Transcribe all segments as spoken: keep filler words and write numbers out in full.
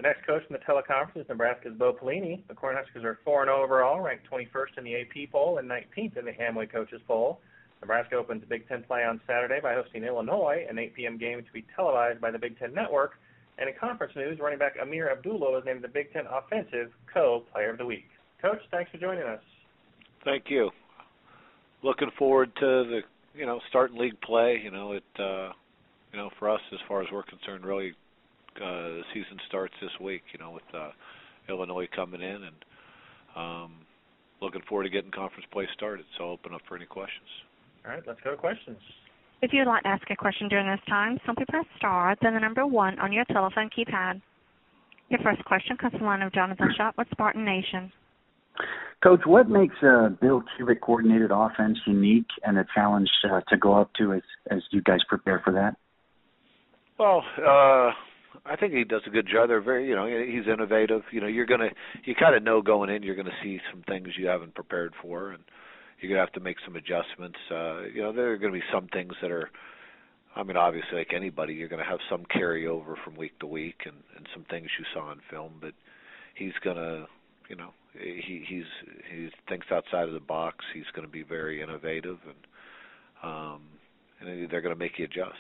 next coach in the teleconference is Nebraska's Bo Pelini. The Cornhuskers are four and oh overall, ranked twenty-first in the A P poll and nineteenth in the Amway Coaches poll. Nebraska opens Big Ten play on Saturday by hosting Illinois, an eight p.m. game to be televised by the Big Ten Network. And in conference news, running back Amir Abdullah was named the Big Ten Offensive Co-Player of the Week. Coach, thanks for joining us. Thank you. Looking forward to the, you know, starting league play. You know, it, uh, you know, for us, as far as we're concerned, really, uh, the season starts this week. You know, with uh, Illinois coming in, and um, looking forward to getting conference play started. So I'll open up for any questions. All right, let's go to questions. If you would like to ask a question during this time, simply press star, then the number one on your telephone keypad. Your first question comes from the line of Jonathan Schott with Spartan Nation. Coach, what makes a Bill Cubic coordinated offense unique and a challenge uh, to go up to as, as you guys prepare for that? Well, uh, I think he does a good job. They're very, you know, he's innovative. You know, you're gonna, you kind of know going in, you're gonna see some things you haven't prepared for, and you're gonna have to make some adjustments. Uh, you know, there are gonna be some things that are, I mean, obviously, like anybody, you're gonna have some carryover from week to week, and, and some things you saw in film. But he's gonna, you know, he he's he thinks outside of the box. He's gonna be very innovative, and um, and they're gonna make you adjust.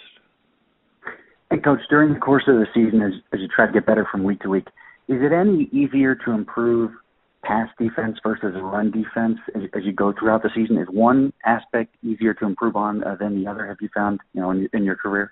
And Coach, during the course of the season, as, as you try to get better from week to week, is it any easier to improve pass defense versus run defense as, as you go throughout the season? Is one aspect easier to improve on uh, than the other? Have you found, you know, in, in your career?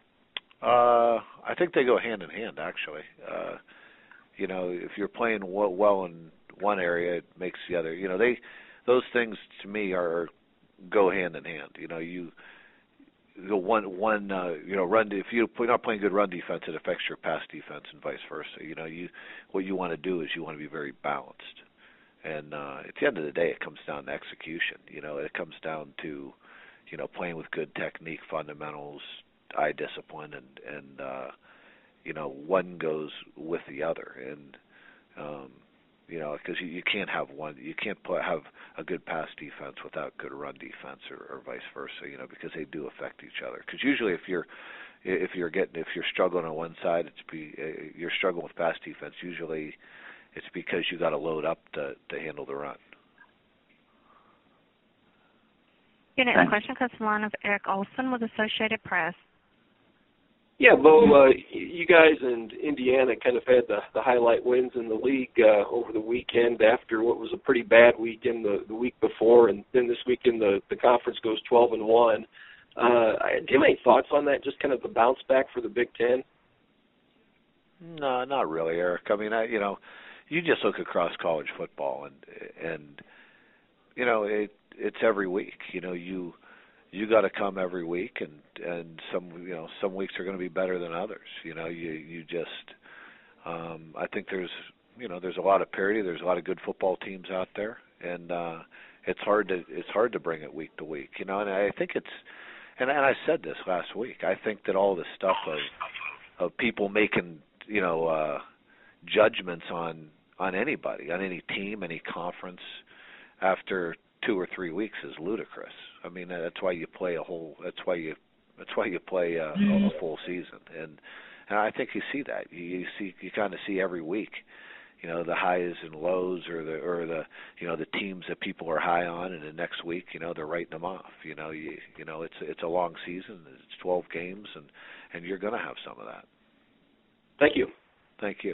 Uh, I think they go hand in hand, actually. Uh, you know, if you're playing well, well in one area, it makes the other. You know, they those things to me are go hand in hand. You know, you. The one, one, uh, you know, run. If you're not playing good run defense, it affects your pass defense, and vice versa. You know, you what you want to do is you want to be very balanced, and uh, at the end of the day, it comes down to execution. You know, it comes down to, you know, playing with good technique, fundamentals, eye discipline, and and uh, you know, one goes with the other, and um, you know, because you, you can't have one, you can't play, have a good pass defense without good run defense, or, or vice versa. You know, because they do affect each other. Because usually, if you're if you're getting if you're struggling on one side, it's be uh, you're struggling with pass defense. Usually, it's because you got to load up to to handle the run. Your next Thanks. question comes from the line of Eric Olson with Associated Press. Yeah, Bo, uh, you guys and Indiana kind of had the, the highlight wins in the league uh, over the weekend after what was a pretty bad weekend the, the week before, and then this weekend the, the conference goes twelve and one. Uh, do you have any thoughts on that, just kind of the bounce back for the Big Ten? No, not really, Eric. I mean, I, you know, you just look across college football, and, and you know, it, it's every week. You know, you – you got to come every week, and and some you know some weeks are going to be better than others. You know, you you just um, I think there's you know there's a lot of parity. There's a lot of good football teams out there, and uh, it's hard to it's hard to bring it week to week. You know, and I think it's and and I said this last week. I think that all the stuff of of people making you know uh, judgments on on anybody, on any team, any conference after two or three weeks is ludicrous. I mean, that's why you play a whole. That's why you. That's why you play a, a full season, and and I think you see that. You, you see, you kind of see every week, you know, the highs and lows, or the or the you know the teams that people are high on, and the next week, you know, they're writing them off. You know, you you know, it's it's a long season. It's twelve games, and and you're going to have some of that. Thank you. Thank you.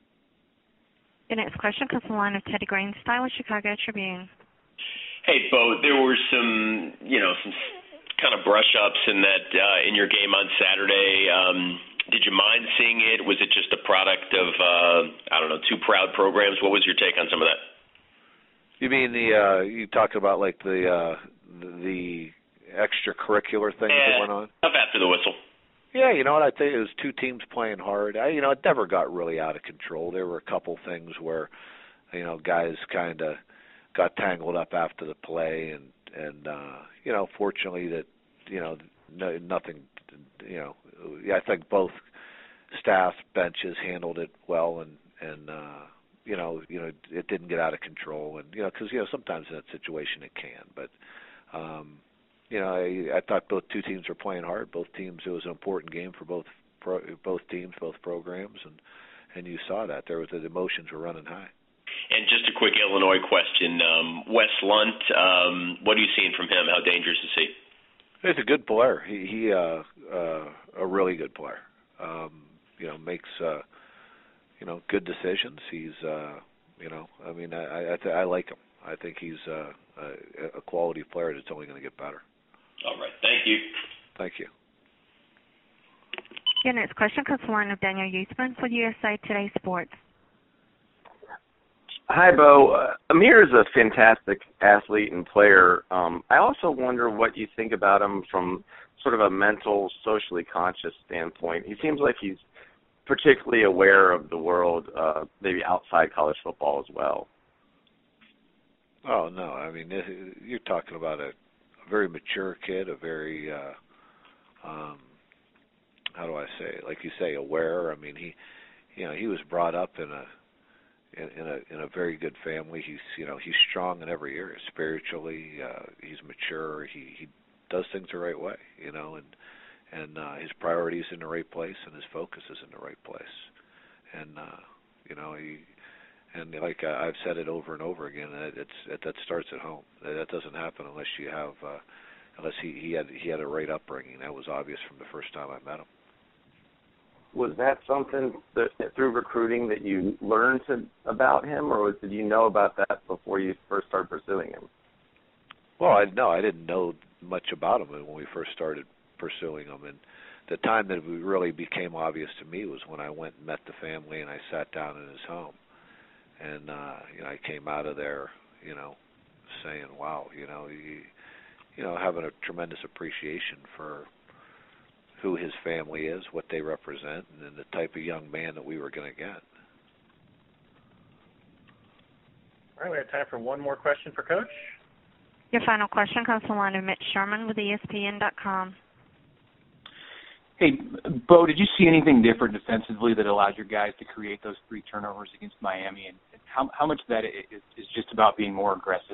The next question comes from the line of Teddy Greenstein with Chicago Tribune. Hey, Bo, there were some, you know, some kind of brush-ups in that uh, in your game on Saturday. Um, did you mind seeing it? Was it just a product of, uh, I don't know, two proud programs? What was your take on some of that? You mean the uh, you talk about like the uh, the extracurricular things yeah, that went on? Stuff after the whistle. Yeah, you know what, I think it was two teams playing hard. I, you know, it never got really out of control. There were a couple things where, you know, guys kind of got tangled up after the play, and and uh, you know, fortunately that you know no, nothing, you know, I think both staff benches handled it well, and and uh, you know you know it didn't get out of control, and you know because you know sometimes in that situation it can, but um, you know I, I thought both two teams were playing hard. Both teams, it was an important game for both pro, both teams, both programs, and and you saw that there was the emotions were running high. And just a quick Illinois question, um, Wes Lunt, um, what are you seeing from him? How dangerous is he? He's a good player. He he uh, uh, a really good player. Um, you know, makes uh, you know good decisions. He's uh, you know, I mean, I I, th- I like him. I think he's uh, a, a quality player that's only going to get better. All right, thank you. Thank you. Your next question comes from the line of Daniel Usman for U S A Today Sports. Hi, Bo. Uh, Amir is a fantastic athlete and player. Um, I also wonder what you think about him from sort of a mental, socially conscious standpoint. He seems like he's particularly aware of the world, uh, maybe outside college football as well. Oh, no. I mean, you're talking about a, a very mature kid, a very, uh, um, how do I say it? Like you say, aware. I mean, he, you know, he was brought up in a, In, in a in a very good family. He's you know he's strong in every area spiritually. Uh, he's mature. He he does things the right way. You know, and and uh, his priorities in the right place, and his focus is in the right place. And uh, you know he and like uh, I've said it over and over again. That it's that, that starts at home. That, that doesn't happen unless you have uh, unless he he had he had a right upbringing. That was obvious from the first time I met him. Was that something that through recruiting that you learned to, about him, or was, did you know about that before you first started pursuing him? Well, I no, I didn't know much about him when we first started pursuing him, and the time that it really became obvious to me was when I went and met the family and I sat down in his home, and uh, you know, I came out of there, you know, saying, "Wow, you know, you, you know, having a tremendous appreciation for who his family is, what they represent, and the type of young man that we were going to get." All right, we have time for one more question for Coach. Your final question comes from the line of Mitch Sherman with E S P N dot com. Hey, Bo, did you see anything different defensively that allowed your guys to create those three turnovers against Miami? And how, how much of that is, is just about being more aggressive?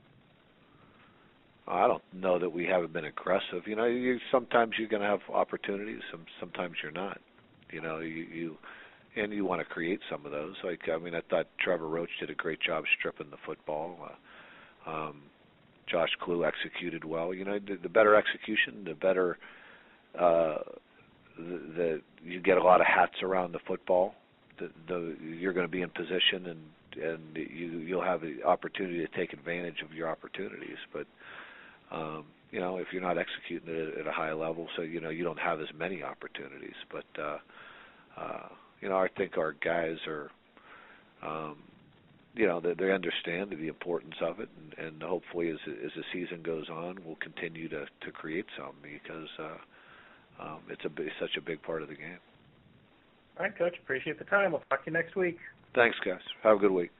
I don't know that we haven't been aggressive. You know, you sometimes you're going to have opportunities, some sometimes you're not. You know, you, you and you want to create some of those. Like, I mean, I thought Trevor Roach did a great job stripping the football. Uh, um, Josh Klue executed well. You know, the, the better execution, the better uh, the, the you get a lot of hats around the football. The, the you're going to be in position, and and you you'll have the opportunity to take advantage of your opportunities, but. Um, you know, if you're not executing it at a high level, so, you know, you don't have as many opportunities. But, uh, uh, you know, I think our guys are, um, you know, they, they understand the importance of it, and, and hopefully as, as the season goes on, we'll continue to, to create some because uh, um, it's a it's such a big part of the game. All right, Coach, appreciate the time. We'll talk to you next week. Thanks, guys. Have a good week.